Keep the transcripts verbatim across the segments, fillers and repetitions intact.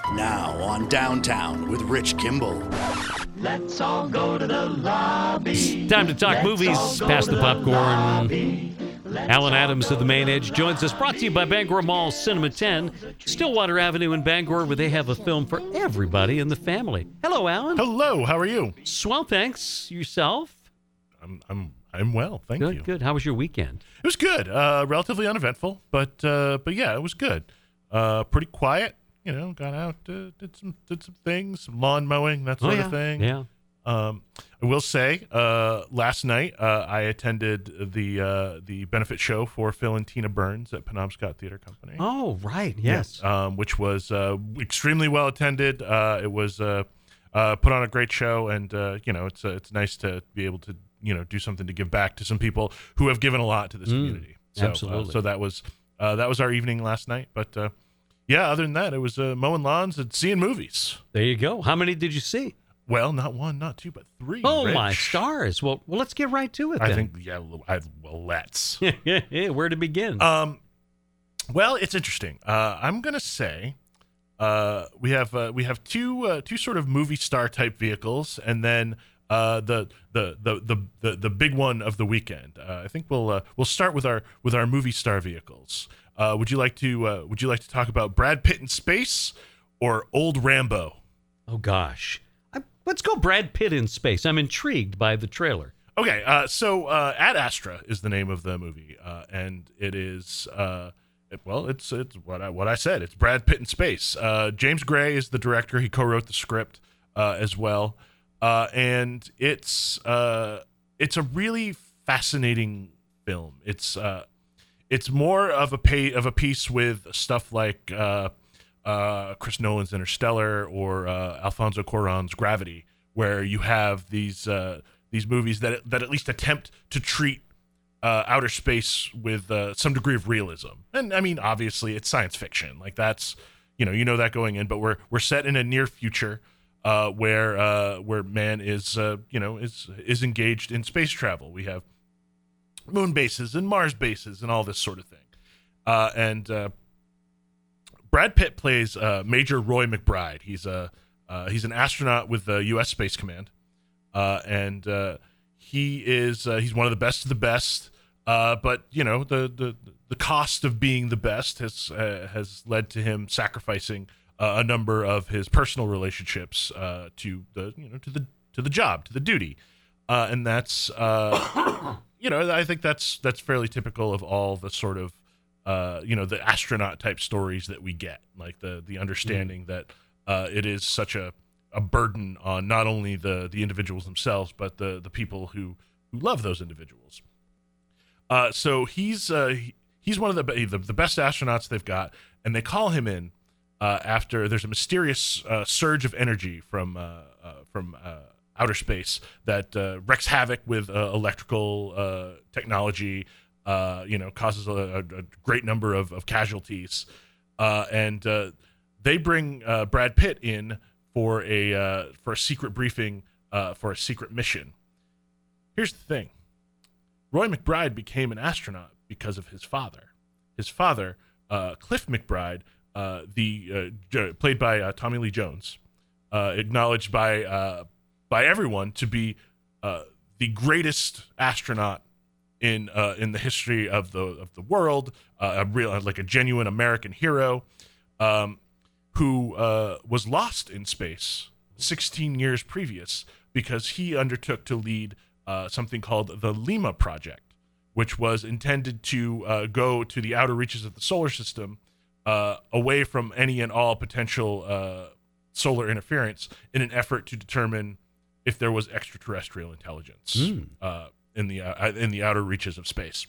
Now on Downtown with Rich Kimball. Let's all go to the lobby. Time to talk Let's movies. all go Pass to the popcorn. lobby. Let's Alan all Adams go of the Main Edge joins us. Brought to you by Bangor Mall Cinema ten, Stillwater Avenue in Bangor, where they have a film for everybody in the family. Hello, Alan. Hello, how are you? Swell, thanks. Yourself? I'm I'm I'm well, thank Good, you. good. How was your weekend? It was good. Uh, relatively uneventful, but uh, but yeah, it was good. Uh, pretty quiet. You know, got out, uh, did some did some things, some lawn mowing, that sort oh, yeah. of thing. Yeah. Um, I will say, uh, last night uh, I attended the uh, the benefit show for Phil and Tina Burns at Penobscot Theater Company. Oh, right. Yes. Yeah, um, which was uh, extremely well attended. Uh, it was uh, uh, put on a great show, and uh, you know, it's uh, it's nice to be able to you know do something to give back to some people who have given a lot to this Mm, community. So, absolutely. Uh, so that was uh, that was our evening last night. But uh, yeah, other than that, it was uh, mowing lawns and seeing movies. There you go. How many did you see? Well, not one, not two, but three. Oh, Rich. my stars. Well, well, let's get right to it I then. think, yeah, I, well, let's. Where to begin? Um, well, it's interesting. Uh, I'm gonna say, uh, we have uh, we have two uh, two sort of movie star type vehicles, and then uh, the, the the the the the big one of the weekend. Uh, I think we'll uh, we'll start with our with our movie star vehicles. Uh, would you like to uh, Would you like to talk about Brad Pitt in space or Old Rambo? Oh, gosh. I, let's go Brad Pitt in space. I'm intrigued by the trailer. Okay, uh, so uh, Ad Astra is the name of the movie, uh, and it is uh, it, well, it's it's what I what I said. It's Brad Pitt in space. Uh, James Gray is the director. He co-wrote the script uh, as well, uh, and it's uh, it's a really fascinating film. It's uh, it's more of a pay of a piece with stuff like uh, uh, Chris Nolan's Interstellar or uh, Alfonso Cuarón's Gravity, where you have these. Uh, These movies that that at least attempt to treat uh, outer space with uh, some degree of realism, and I mean, obviously, it's science fiction. Like that's you know you know that going in, but we're we're set in a near future uh, where uh, where man is uh, you know is is engaged in space travel. We have moon bases and Mars bases and all this sort of thing, uh, and uh, Brad Pitt plays uh, Major Roy McBride. He's a uh, he's an astronaut with the U S Space Command. Uh, and uh, he is uh, he's one of the best of the best. Uh, but you know the, the the cost of being the best has uh, has led to him sacrificing uh, a number of his personal relationships uh, to the you know to the to the job to the duty, uh, and that's uh, you know I think that's that's fairly typical of all the sort of uh, you know the astronaut type stories that we get, like the the understanding mm. that uh, it is such a a burden on not only the the individuals themselves, but the the people who who love those individuals. Uh, so he's uh, he, he's one of the, the the best astronauts they've got, and they call him in uh, after there's a mysterious uh, surge of energy from uh, uh, from uh, outer space that uh, wreaks havoc with uh, electrical uh, technology. Uh, you know, causes a, a great number of, of casualties, uh, and uh, they bring uh, Brad Pitt in. For a uh, for a secret briefing uh, for a secret mission. Here's the thing: Roy McBride became an astronaut because of his father. His father, uh, Cliff McBride, uh, the uh, played by uh, Tommy Lee Jones, uh, acknowledged by uh, by everyone to be uh, the greatest astronaut in uh, in the history of the of the world, uh, a real like a genuine American hero. Um, who uh, was lost in space sixteen years previous because he undertook to lead uh, something called the Lima Project, which was intended to uh, go to the outer reaches of the solar system, uh, away from any and all potential uh, solar interference, in an effort to determine if there was extraterrestrial intelligence mm. uh, in the uh, in the outer reaches of space.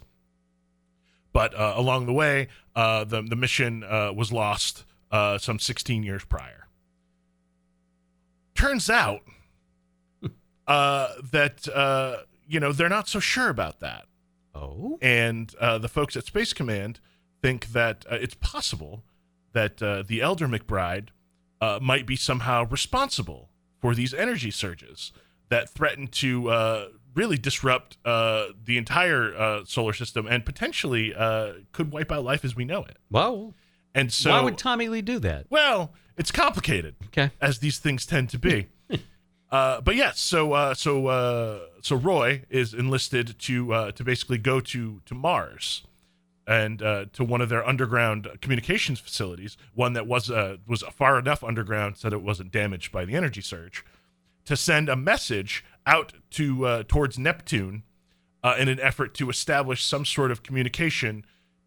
But uh, along the way, uh, the the mission uh, was lost. Uh, some sixteen years prior. Turns out uh, that, uh, you know, they're not so sure about that. Oh? And uh, the folks at Space Command think that uh, it's possible that uh, the elder McBride uh, might be somehow responsible for these energy surges that threaten to uh, really disrupt uh, the entire uh, solar system and potentially uh, could wipe out life as we know it. Wow. And so, why would Tommy Lee do that? well, it's complicated, Okay. as these things tend to be. uh, but yes, so uh, so uh, so Roy is enlisted to uh, to basically go to to Mars, and uh, to one of their underground communications facilities, one that was uh, was far enough underground so that it wasn't damaged by the energy surge, to send a message out to uh, towards Neptune uh, in an effort to establish some sort of communication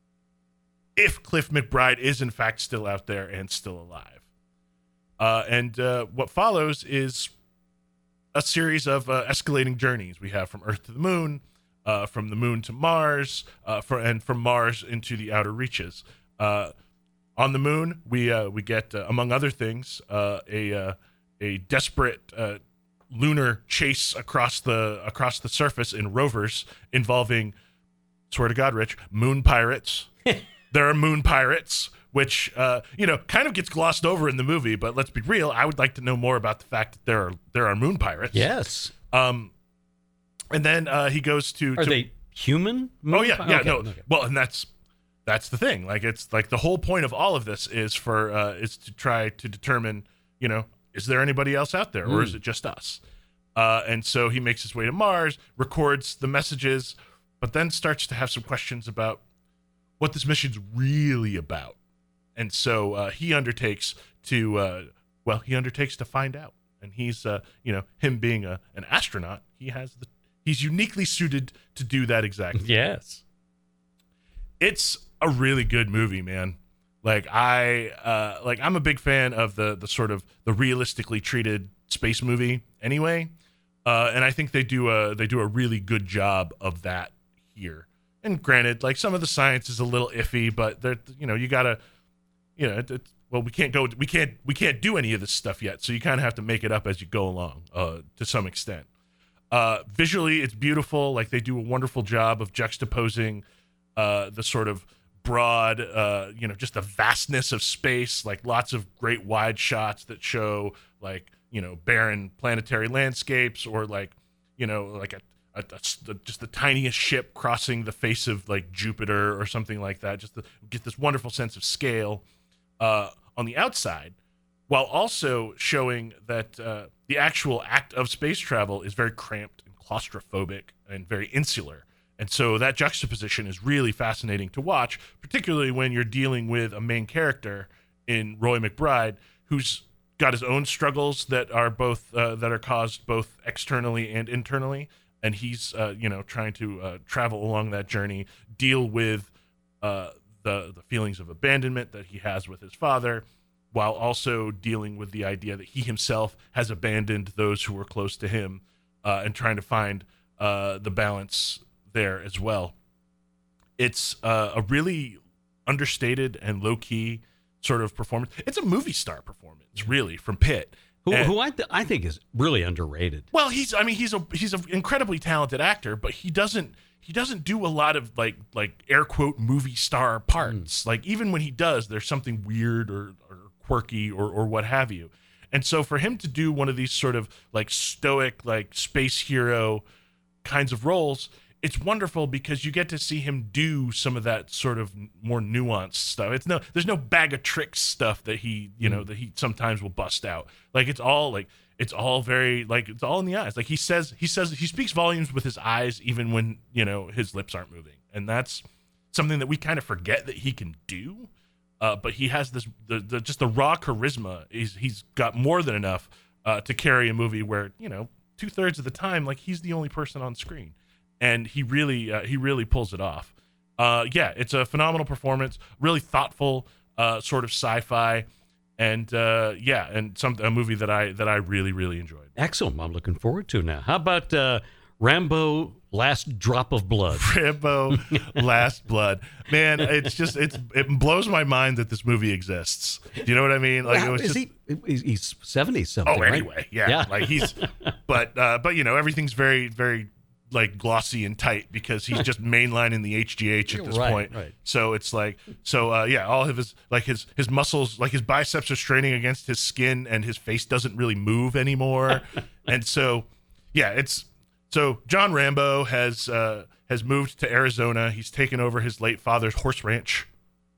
if Cliff McBride is in fact still out there and still alive. Uh, and uh, what follows is a series of uh, escalating journeys. We have from Earth to the moon, uh, from the moon to Mars, uh, for, and from Mars into the outer reaches. Uh, on the moon, we uh, we get, uh, among other things, uh, a uh, a desperate uh, lunar chase across the across the surface in rovers involving, swear to God, Rich, moon pirates. There are moon pirates, which, uh, you know, kind of gets glossed over in the movie, but let's be real. I would like to know more about the fact that there are there are moon pirates. Yes. Um, and then uh, he goes to. Are to, they human? Oh yeah, yeah, okay, no. okay. Well, and that's that's the thing. Like, it's like the whole point of all of this is for uh, is to try to determine, you know, is there anybody else out there, or Mm. is it just us? Uh, and so he makes his way to Mars, records the messages, but then starts to have some questions about what this mission's really about. And so uh, he undertakes to, uh, well, he undertakes to find out. And he's, uh, you know, him being a, an astronaut, he has the, he's uniquely suited to do that exactly. Yes. It's a really good movie, man. Like I, uh, like I'm a big fan of the the sort of the realistically treated space movie anyway, uh, and I think they do a they do a really good job of that here. And granted, like some of the science is a little iffy, but they're, you know, you gotta, you know, it, it, well, we can't go, we can't, we can't do any of this stuff yet. So you kind of have to make it up as you go along, uh, to some extent. Uh, visually, it's beautiful. Like they do a wonderful job of juxtaposing, uh, the sort of broad, uh, you know, just the vastness of space. Like lots of great wide shots that show, like, you know, barren planetary landscapes, or like, you know, like a A, a, just the tiniest ship crossing the face of like Jupiter or something like that, just to get this wonderful sense of scale uh, on the outside, while also showing that uh, the actual act of space travel is very cramped and claustrophobic and very insular. And so that juxtaposition is really fascinating to watch, particularly when you're dealing with a main character in Roy McBride, who's got his own struggles that are both uh, that are caused both externally and internally. And he's, uh, you know, trying to uh, travel along that journey, deal with uh, the the feelings of abandonment that he has with his father, while also dealing with the idea that he himself has abandoned those who were close to him, uh, and trying to find uh, the balance there as well. It's uh, a really understated and low-key sort of performance. It's a movie star performance, really, from Pitt. Who, And- who I, th- I think is really underrated. Well, he's I mean he's a he's an incredibly talented actor, but he doesn't he doesn't do a lot of like like air quote movie star parts. Mm. Like even when he does, there's something weird or, or quirky or or what have you. And so for him to do one of these sort of like stoic like space hero kinds of roles, it's wonderful because you get to see him do some of that sort of more nuanced stuff. It's no, there's no bag of tricks stuff that he, you know, that he sometimes will bust out. Like it's all like, it's all very like, it's all in the eyes. Like he says, he says, he speaks volumes with his eyes, even when, you know, his lips aren't moving. And that's something that we kind of forget that he can do. Uh, but he has this, the, the just the raw charisma. He's, he's got more than enough uh, to carry a movie where, you know, two thirds of the time, like he's the only person on screen. And he really, uh, he really pulls it off. Uh, yeah, it's a phenomenal performance, really thoughtful, uh, sort of sci-fi, and uh, yeah, and some a movie that I that I really, really enjoyed. Excellent. I'm looking forward to now. How about uh, Rambo: Last Drop of Blood? Rambo: Last Blood. Man, it's just it's it blows my mind that this movie exists. Do you know what I mean? Like Well, it was is just, he? He's, he's seventy something. oh, right? anyway, yeah, Yeah. like he's, but uh, but you know everything's very very. like glossy and tight because he's just mainlining the H G H at this Right, point. right. So it's like, so uh, yeah, all of his, like his, his muscles, like his biceps are straining against his skin and his face doesn't really move anymore. And so, yeah, it's, so John Rambo has, uh, has moved to Arizona. He's taken over his late father's horse ranch.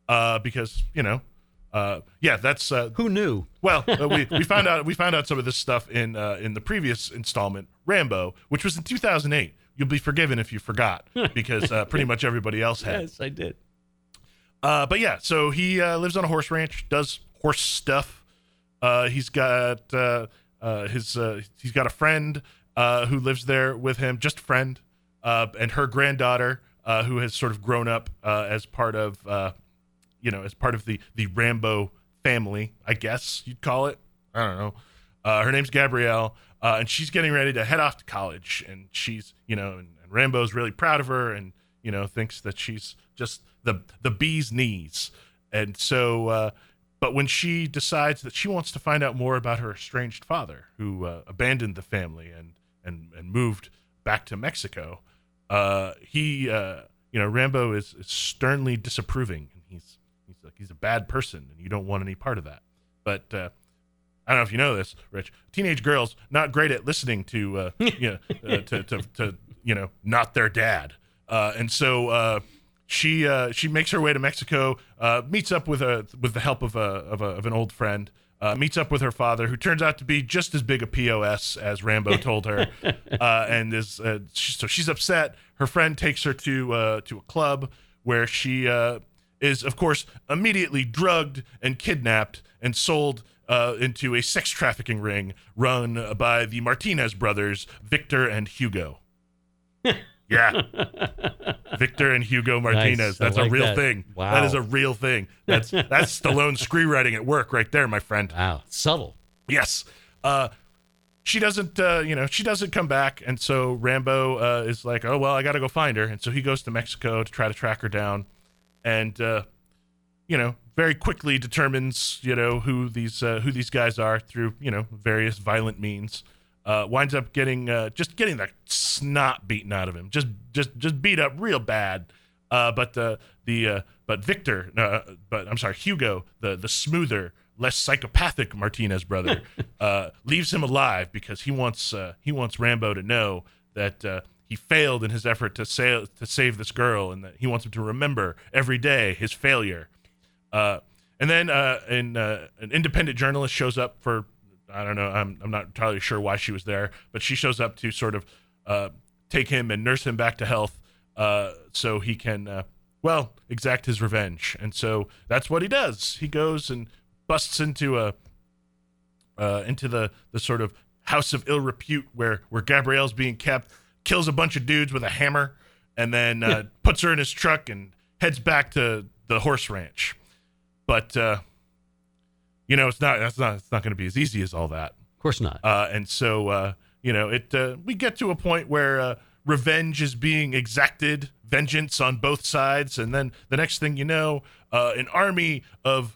uh, because you know, uh, yeah, that's uh, Who knew? well, uh, we we found out we found out some of this stuff in uh, in the previous installment, Rambo, which was in two thousand eight. You'll be forgiven if you forgot, because uh, pretty much everybody else had. Yes, I did. Uh, but yeah, so he uh, lives on a horse ranch, does horse stuff. Uh, he's got uh, uh, his uh, he's got a friend uh, who lives there with him, just a friend, uh, and her granddaughter uh, who has sort of grown up uh, as part of uh, you know as part of the the Rambo family, I guess you'd call it. I don't know. Uh, her name's Gabrielle, uh, and she's getting ready to head off to college, and she's you know and, and Rambo's really proud of her, and you know thinks that she's just the the bee's knees. And so uh but when she decides that she wants to find out more about her estranged father, who uh, abandoned the family and and and moved back to Mexico, uh he uh you know Rambo is, is sternly disapproving, and he's he's like he's a bad person and you don't want any part of that. But uh I don't know if you know this, Rich, teenage girls not great at listening to uh you know uh, to, to to you know not their dad, uh and so uh She uh, she makes her way to Mexico, uh, meets up with a with the help of a of, a, of an old friend, uh, meets up with her father, who turns out to be just as big a P O S as Rambo told her, uh, and is uh, she, so she's upset. Her friend takes her to uh, to a club where she uh, is, of course, immediately drugged and kidnapped and sold uh, into a sex trafficking ring run by the Martinez brothers, Victor and Hugo. Yeah. Victor and Hugo Martinez. Nice. That's I like a real that. thing. Wow. That is a real thing. That's that's Stallone screenwriting at work right there, my friend. Wow. Subtle. Yes. Uh, she doesn't, uh, you know, she doesn't come back. And so Rambo uh, is like, oh, well, I got to go find her. And so he goes to Mexico to try to track her down. And, uh, you know, very quickly determines, you know, who these uh, who these guys are through, you know, various violent means. Uh, winds up getting uh, just getting the snot beaten out of him, just just just beat up real bad. Uh, but the the uh, but Victor, uh, but I'm sorry, Hugo, the the smoother, less psychopathic Martinez brother, uh, leaves him alive because he wants uh, he wants Rambo to know that uh, he failed in his effort to save to save this girl, and that he wants him to remember every day his failure. Uh, and then uh, in, uh, an independent journalist shows up for. I don't know. I'm I'm not entirely sure why she was there, but she shows up to sort of uh, take him and nurse him back to health, uh, so he can, uh, well, exact his revenge. And so that's what he does. He goes and busts into a uh, into the the sort of house of ill repute where where Gabrielle's being kept, kills a bunch of dudes with a hammer, and then uh, puts her in his truck and heads back to the horse ranch. But uh, You know, it's not. That's not. It's not going to be as easy as all that. Of course not. Uh, and so, uh, you know, it. Uh, we get to a point where uh, revenge is being exacted, vengeance on both sides, and then the next thing you know, uh, an army of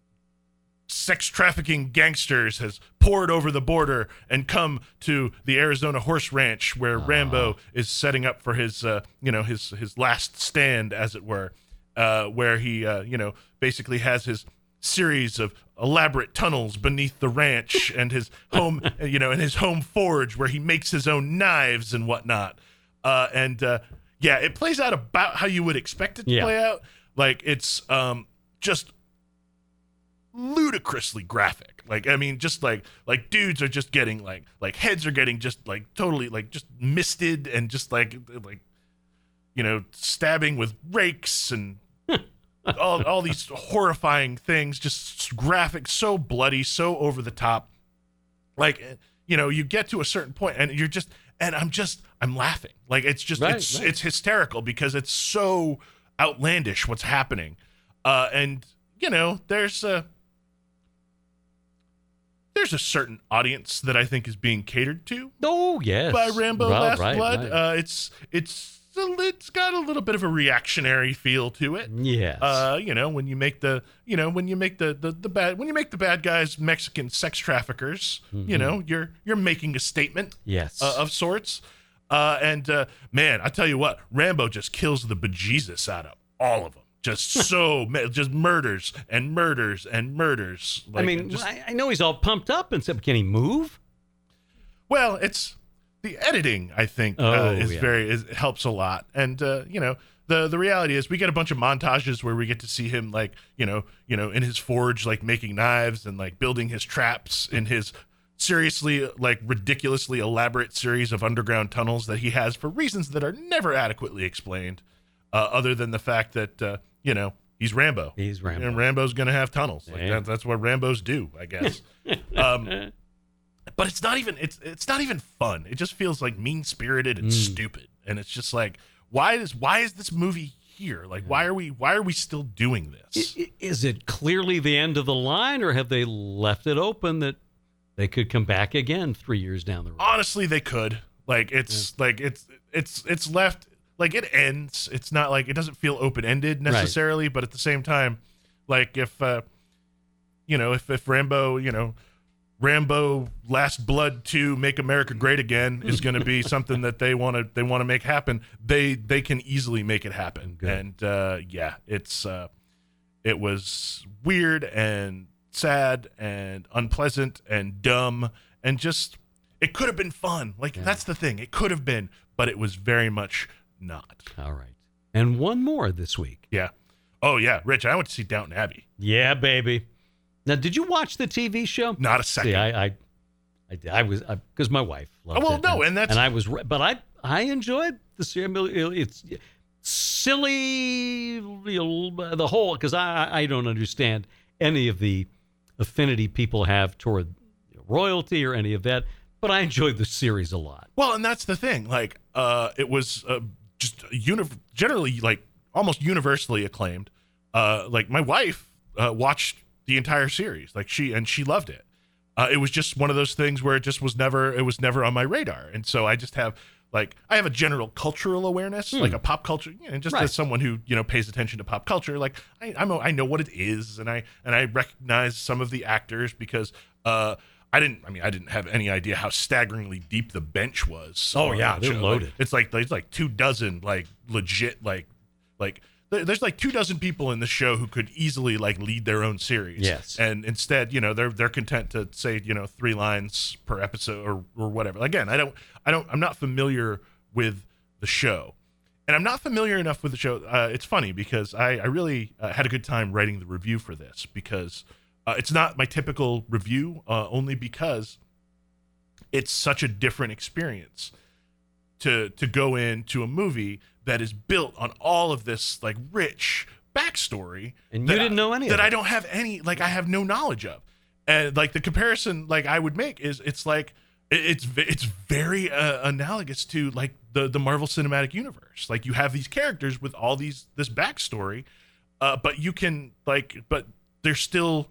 sex trafficking gangsters has poured over the border and come to the Arizona horse ranch where uh. Rambo is setting up for his, uh, you know, his his last stand, as it were, uh, where he, uh, you know, basically has his series of elaborate tunnels beneath the ranch and his home, you know, and his home forge where he makes his own knives and whatnot. Uh, and uh, yeah, it plays out about how you would expect it to yeah. play out. Like it's um, just ludicrously graphic. Like, I mean, just like like dudes are just getting like like heads are getting just like totally like just misted and just like like you know stabbing with rakes and. all all these horrifying things, just graphic, so bloody, so over the top. Like, you know, you get to a certain point and you're just, and I'm just, I'm laughing. Like, it's just, right, it's right. it's hysterical because it's so outlandish what's happening. Uh, and, you know, there's a, there's a certain audience that I think is being catered to. Oh, yes. By Rambo right, Last right, Blood. Right. Uh, it's, it's, it's got a little bit of a reactionary feel to it. Yes. Uh, you know, when you make the, you know, when you make the, the, the bad, when you make the bad guys Mexican sex traffickers, mm-hmm. you know, you're, you're making a statement yes. uh, of sorts. Uh, and, uh, man, I tell you what, Rambo just kills the bejesus out of all of them. Just so, just murders and murders and murders. Like, I mean, just, I, I know he's all pumped up and stuff. Can he move? Well, it's, the editing, I think, oh, uh, is yeah. very is, helps a lot, and uh, you know the the reality is we get a bunch of montages where we get to see him like, you know, you know, in his forge, like making knives and like building his traps in his seriously like ridiculously elaborate series of underground tunnels that he has for reasons that are never adequately explained, uh, other than the fact that, uh, you know, he's Rambo. He's Rambo. And Rambo's going to have tunnels. Like Yeah. that, that's what Rambos do, I guess. um, but it's not even it's it's not even fun. It just feels like mean-spirited and Mm. stupid. And it's just like, why is why is this movie here? Like, why are we why are we still doing this? I- i- Is it clearly the end of the line, or have they left it open that they could come back again three years down the road? Honestly, they could. Like, it's like it's it's it's left like it ends. It's not like it doesn't feel open-ended necessarily, but at the same time, like if uh you know, if if Rambo, you know, Rambo Last Blood two Make America Great Again is going to be something that they want to they want to make happen, they they can easily make it happen. Good. And uh yeah, it's uh it was weird and sad and unpleasant and dumb and just it could have been fun. Like, Yeah. that's the thing. It could have been, but it was very much not. All right. And one more this week. Yeah. Oh yeah, Rich, I went to see Downton Abbey. Yeah, baby. Now, did you watch the T V show? Not a second. See, I, I, I, did. I was because my wife loved Oh, well, it. no, and that's- and I was, re- but I, I enjoyed the series. It's silly, you know, the whole because I, I don't understand any of the affinity people have toward royalty or any of that, but I enjoyed the series a lot. Well, and that's the thing. Like, uh, it was uh, just uni- generally, like, almost universally acclaimed. Uh, like, my wife uh, watched the entire series. Like, she and she loved it. Uh, it was just one of those things where it just was never it was never on my radar, and so I just have like I have a general cultural awareness, like a pop culture, you know, just Right. as someone who you know pays attention to pop culture. Like, I I'm a, I know what it is, and I and I recognize some of the actors because. Uh, I didn't. I mean, I didn't have any idea how staggeringly deep the bench was. Oh, on yeah, that they're show. loaded. Like, it's like there's like two dozen like legit like like there- there's like two dozen people in the show who could easily like lead their own series. Yes. And instead, you know, they're they're content to say you know three lines per episode or or whatever. Again, I don't I don't I'm not familiar with the show. And I'm not familiar enough with the show. Uh, it's funny because I, I really uh, had a good time writing the review for this because uh, it's not my typical review, uh, only because it's such a different experience to to go into a movie that is built on all of this like rich backstory. And you that didn't I- know any of that I it. don't have any like I have no knowledge of. And like the comparison like I would make is it's like it- it's ve- it's very uh, analogous to like the the Marvel Cinematic Universe. Like you have these characters with all these this backstory, uh, but you can like but they're still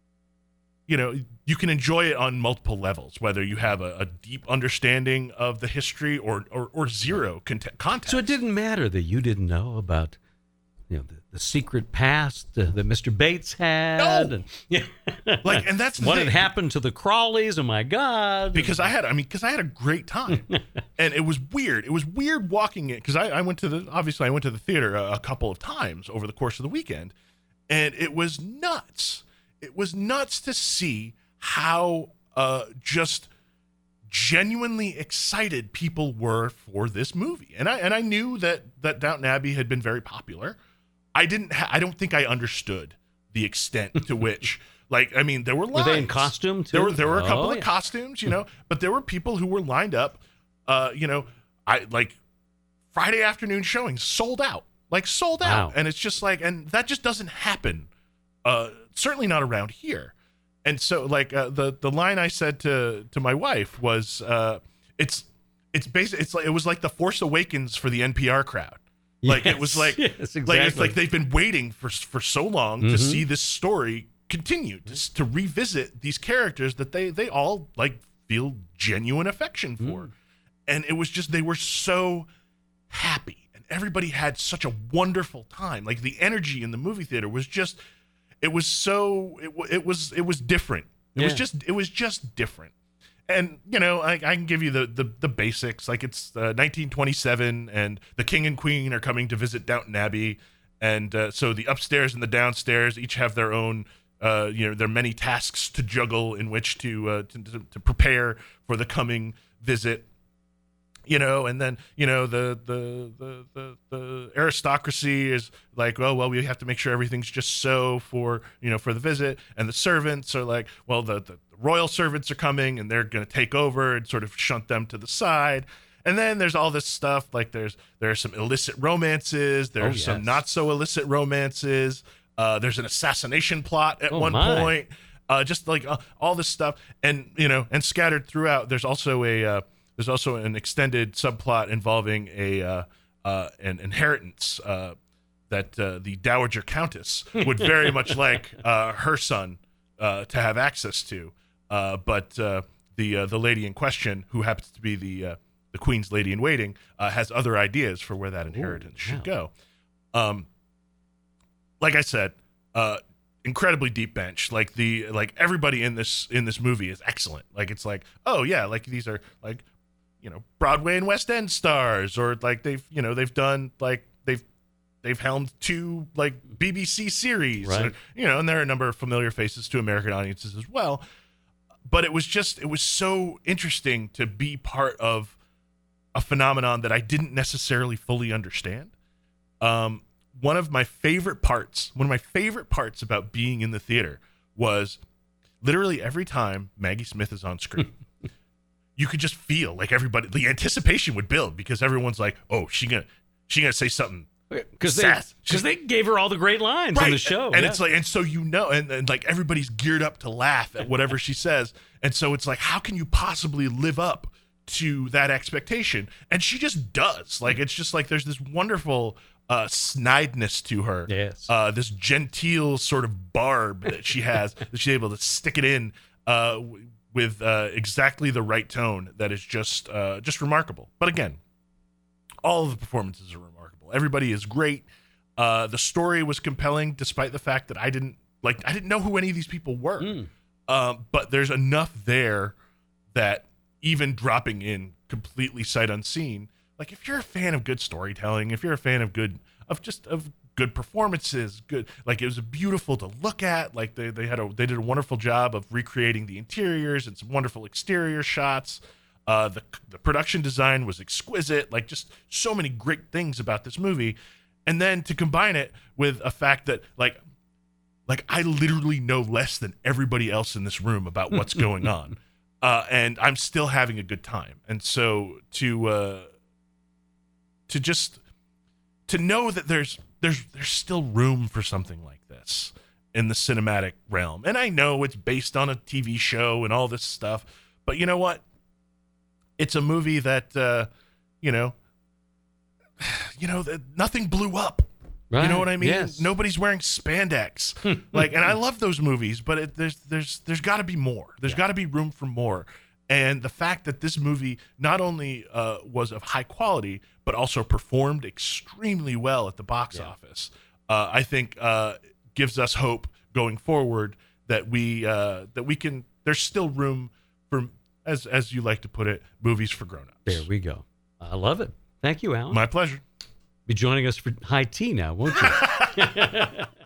you know you can enjoy it on multiple levels, whether you have a, a deep understanding of the history or or, or zero cont- context. So it didn't matter that you didn't know about, you know, the, the secret past uh, that Mister Bates had. No! And, yeah. Like, and that's the what thing. had happened to the Crawleys. Oh my God! Because I had, I mean, because I had a great time, and it was weird. It was weird walking it because I, I went to the obviously I went to the theater a, a couple of times over the course of the weekend, and it was nuts. It was nuts to see how uh, just genuinely excited people were for this movie, and I and I knew that that Downton Abbey had been very popular. I didn't. Ha- I don't think I understood the extent to which. Like, I mean, there were lines. Were they in costume, too? There were there were a couple Oh, of yeah. costumes, you know, but there were people who were lined up. Uh, you know, I like Friday afternoon showings sold out, like sold out, Wow. and it's just like, and that just doesn't happen. Uh, certainly not around here. And so, like uh, the the line I said to to my wife was, uh, it's it's basically it's like it was like the Force Awakens for the N P R crowd. Like it was Yes, like, yes, like it's exactly. like they've been waiting for for so long to Mhm. see this story continue, to, to revisit these characters that they they all like feel genuine affection for, Mm. and it was just they were so happy, and everybody had such a wonderful time. Like the energy in the movie theater was just, it was so it, wa- it was it was different. It was Yeah. just it was just different. And, you know, I, I can give you the, the, the basics. Like, it's uh, nineteen twenty-seven, and the king and queen are coming to visit Downton Abbey. And uh, so the upstairs and the downstairs each have their own, uh, you know, their many tasks to juggle in which to, uh, to, to to prepare for the coming visit. you know, and then, you know, the, the, the, the, the aristocracy is like, oh, well, we have to make sure everything's just so for, you know, for the visit. And the servants are like, well, the, the, the royal servants are coming and they're going to take over and sort of shunt them to the side. And then there's all this stuff, like there's, there are some illicit romances. There's Oh, yes. some not so illicit romances. Uh, there's an assassination plot at Oh, one my. point. Uh, just like uh, all this stuff. And, you know, and scattered throughout, there's also a, uh, There's also an extended subplot involving a uh, uh, an inheritance uh, that uh, the Dowager Countess would very much like uh, her son uh, to have access to, uh, but uh, the uh, the lady in question, who happens to be the uh, the Queen's lady in waiting, uh, has other ideas for where that inheritance Ooh, should wow. go. Um, like I said, uh, incredibly deep bench. Like the like everybody in this in this movie is excellent. Like it's like, oh yeah, like these are like, you know, Broadway and West End stars, or like they've, you know, they've done like they've they've helmed two like B B C series, Right. or, you know, and there are a number of familiar faces to American audiences as well. But it was just it was so interesting to be part of a phenomenon that I didn't necessarily fully understand. Um, one of my favorite parts, one of my favorite parts about being in the theater was literally every time Maggie Smith is on screen. You could just feel like everybody, the anticipation would build because everyone's like, "Oh, she gonna, she gonna say something." Because they, Sass. because they gave her all the great lines in the show. And, and yeah. it's like, and so you know, and, and like everybody's geared up to laugh at whatever she says, and so it's like, how can you possibly live up to that expectation? And she just does. Like it's just like there's this wonderful uh, snideness to her. Yes. Uh, this genteel sort of barb that she has that she's able to stick it in. Uh, w- with uh, exactly the right tone that is just uh, just remarkable. But again, all of the performances are remarkable. Everybody is great. Uh, the story was compelling, despite the fact that I didn't like I didn't know who any of these people were. Mm. Um, but there's enough there that even dropping in completely sight unseen, like if you're a fan of good storytelling, if you're a fan of good of just of good performances, good like it was beautiful to look at. Like they they had a they did a wonderful job of recreating the interiors and some wonderful exterior shots. Uh, the the production design was exquisite. Like just so many great things about this movie, and then to combine it with a fact that like like I literally know less than everybody else in this room about what's going on, uh, and I'm still having a good time. And so to uh, to just to know that there's there's there's still room for something like this in the cinematic realm. And I know it's based on a T V show and all this stuff, but you know what? It's a movie that uh, you know, you know, that nothing blew up. Right. You know what I mean? Yes. Nobody's wearing spandex. Like, and I love those movies, but it, there's there's there's got to be more. There's Yeah. got to be room for more. And the fact that this movie not only uh, was of high quality, but also performed extremely well at the box Yeah. office, uh, I think uh, gives us hope going forward that we uh, that we can. There's still room for, as as you like to put it, movies for grown-ups. There we go. I love it. Thank you, Alan. My pleasure. Be joining us for high tea now, won't you?